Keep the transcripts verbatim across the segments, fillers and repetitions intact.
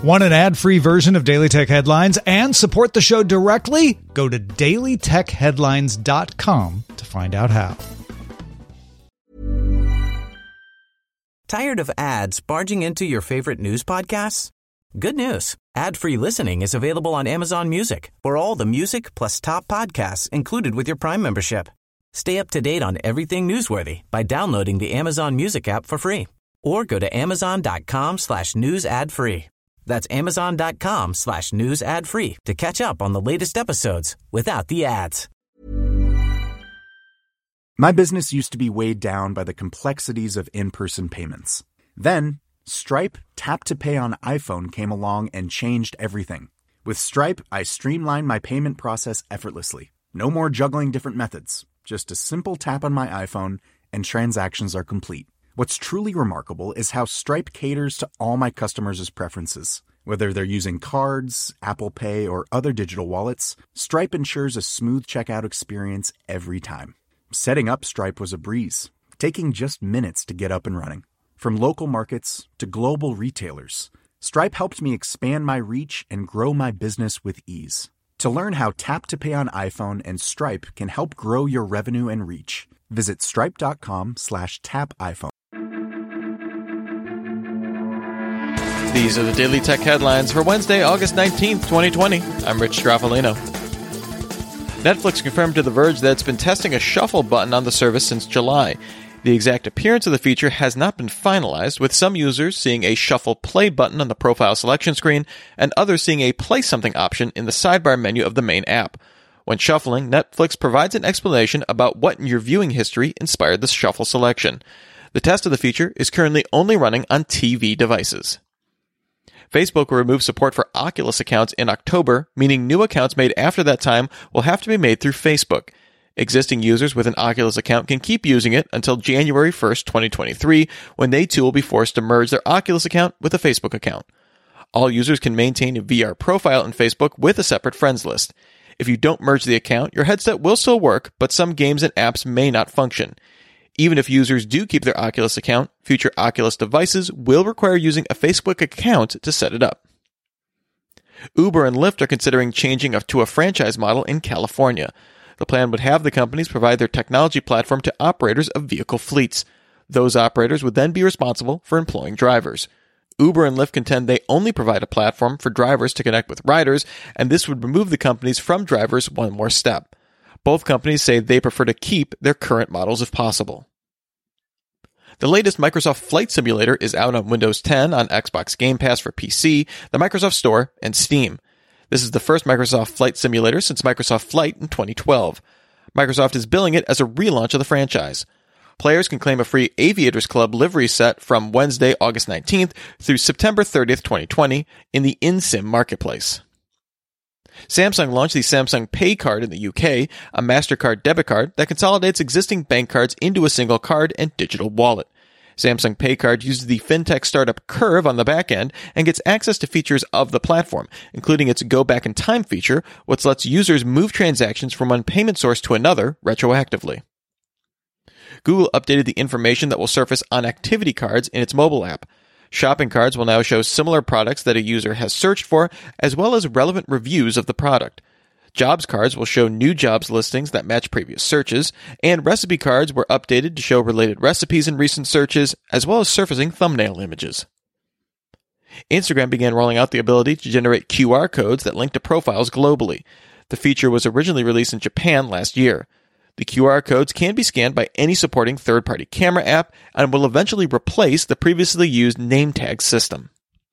Want an ad-free version of Daily Tech Headlines and support the show directly? Go to daily tech headlines dot com to find out how. Tired of ads barging into your favorite news podcasts? Good news. Ad-free listening is available on Amazon Music for all the music plus top podcasts included with your Prime membership. Stay up to date on everything newsworthy by downloading the Amazon Music app for free or go to amazon.com slash news ad free. That's amazon.com slash news ad free to catch up on the latest episodes without the ads. My business used to be weighed down by the complexities of in-person payments. Then, Stripe Tap to Pay on iPhone came along and changed everything. With Stripe, I streamlined my payment process effortlessly. No more juggling different methods. Just a simple tap on my iPhone and transactions are complete. What's truly remarkable is how Stripe caters to all my customers' preferences. Whether they're using cards, Apple Pay, or other digital wallets, Stripe ensures a smooth checkout experience every time. Setting up Stripe was a breeze, taking just minutes to get up and running. From local markets to global retailers, Stripe helped me expand my reach and grow my business with ease. To learn how Tap to Pay on iPhone and Stripe can help grow your revenue and reach, visit stripe.com slash tap iPhone. These are the Daily Tech Headlines for Wednesday, August nineteenth, twenty twenty. I'm Rich Straffolino. Netflix confirmed to The Verge that it's been testing a shuffle button on the service since July. The exact appearance of the feature has not been finalized, with some users seeing a shuffle play button on the profile selection screen and others seeing a play something option in the sidebar menu of the main app. When shuffling, Netflix provides an explanation about what in your viewing history inspired the shuffle selection. The test of the feature is currently only running on T V devices. Facebook will remove support for Oculus accounts in October, meaning new accounts made after that time will have to be made through Facebook. Existing users with an Oculus account can keep using it until January first, twenty twenty-three, when they too will be forced to merge their Oculus account with a Facebook account. All users can maintain a V R profile in Facebook with a separate friends list. If you don't merge the account, your headset will still work, but some games and apps may not function. Even if users do keep their Oculus account, future Oculus devices will require using a Facebook account to set it up. Uber and Lyft are considering changing to a franchise model in California. The plan would have the companies provide their technology platform to operators of vehicle fleets. Those operators would then be responsible for employing drivers. Uber and Lyft contend they only provide a platform for drivers to connect with riders, and this would remove the companies from drivers one more step. Both companies say they prefer to keep their current models if possible. The latest Microsoft Flight Simulator is out on Windows ten, on Xbox Game Pass for P C, the Microsoft Store, and Steam. This is the first Microsoft Flight Simulator since Microsoft Flight in twenty twelve. Microsoft is billing it as a relaunch of the franchise. Players can claim a free Aviators Club livery set from Wednesday, August nineteenth through September thirtieth, twenty twenty in the InSim marketplace. Samsung launched the Samsung Pay card in the U K, a MasterCard debit card that consolidates existing bank cards into a single card and digital wallet. Samsung Pay card uses the fintech startup Curve on the back end and gets access to features of the platform, including its Go Back in Time feature, which lets users move transactions from one payment source to another retroactively. Google updated the information that will surface on activity cards in its mobile app. Shopping cards will now show similar products that a user has searched for, as well as relevant reviews of the product. Jobs cards will show new jobs listings that match previous searches, and recipe cards were updated to show related recipes in recent searches, as well as surfacing thumbnail images. Instagram began rolling out the ability to generate Q R codes that link to profiles globally. The feature was originally released in Japan last year. The Q R codes can be scanned by any supporting third-party camera app and will eventually replace the previously used name tag system.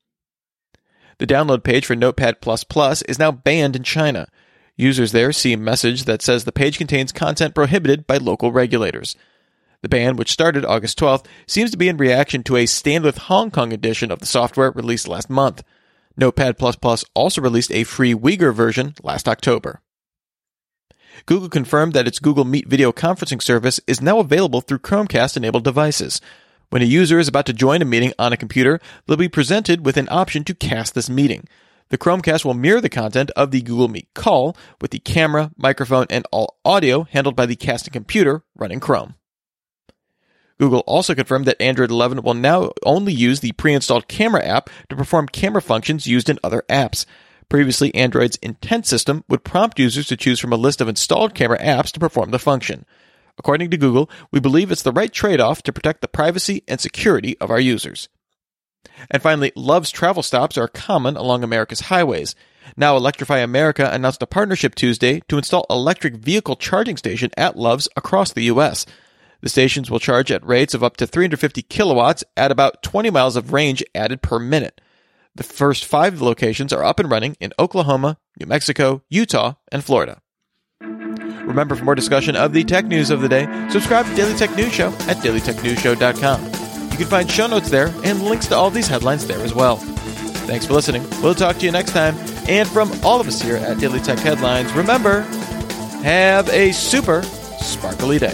The download page for Notepad plus plus is now banned in China. Users there see a message that says the page contains content prohibited by local regulators. The ban, which started August twelfth, seems to be in reaction to a Stand with Hong Kong edition of the software released last month. Notepad plus plus also released a free Uyghur version last October. Google confirmed that its Google Meet video conferencing service is now available through Chromecast-enabled devices. When a user is about to join a meeting on a computer, they'll be presented with an option to cast this meeting. The Chromecast will mirror the content of the Google Meet call, with the camera, microphone, and all audio handled by the casting computer running Chrome. Google also confirmed that Android eleven will now only use the pre-installed camera app to perform camera functions used in other apps. Previously, Android's intent system would prompt users to choose from a list of installed camera apps to perform the function. According to Google, we believe it's the right trade-off to protect the privacy and security of our users. And finally, Love's travel stops are common along America's highways. Now Electrify America announced a partnership Tuesday to install electric vehicle charging station at Love's across the U S. The stations will charge at rates of up to three hundred fifty kilowatts at about twenty miles of range added per minute. The first five locations are up and running in Oklahoma, New Mexico, Utah, and Florida. Remember, for more discussion of the tech news of the day, subscribe to Daily Tech News Show at daily tech news show dot com. You can find show notes there and links to all these headlines there as well. Thanks for listening. We'll talk to you next time. And from all of us here at Daily Tech Headlines, remember, have a super sparkly day.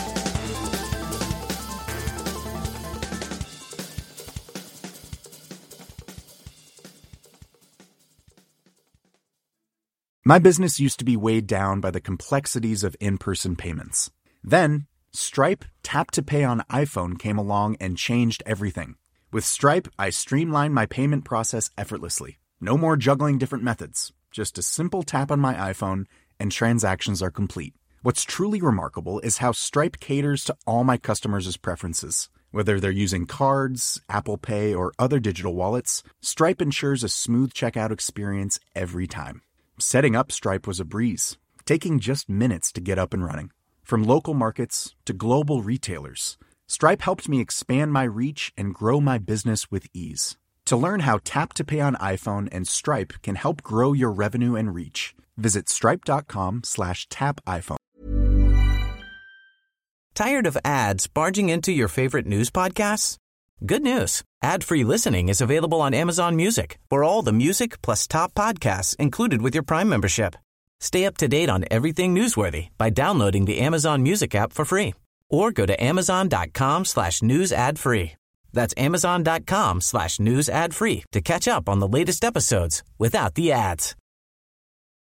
My business used to be weighed down by the complexities of in-person payments. Then, Stripe Tap to Pay on iPhone came along and changed everything. With Stripe, I streamlined my payment process effortlessly. No more juggling different methods. Just a simple tap on my iPhone and transactions are complete. What's truly remarkable is how Stripe caters to all my customers' preferences. Whether they're using cards, Apple Pay, or other digital wallets, Stripe ensures a smooth checkout experience every time. Setting up Stripe was a breeze, taking just minutes to get up and running. From local markets to global retailers, Stripe helped me expand my reach and grow my business with ease. To learn how Tap to Pay on iPhone and Stripe can help grow your revenue and reach, visit stripe.com slash tap iPhone. Tired of ads barging into your favorite news podcasts? Good news. Ad-free listening is available on Amazon Music for all the music plus top podcasts included with your Prime membership. Stay up to date on everything newsworthy by downloading the Amazon Music app for free or go to amazon.com slash news ad free. That's amazon.com slash news ad free to catch up on the latest episodes without the ads.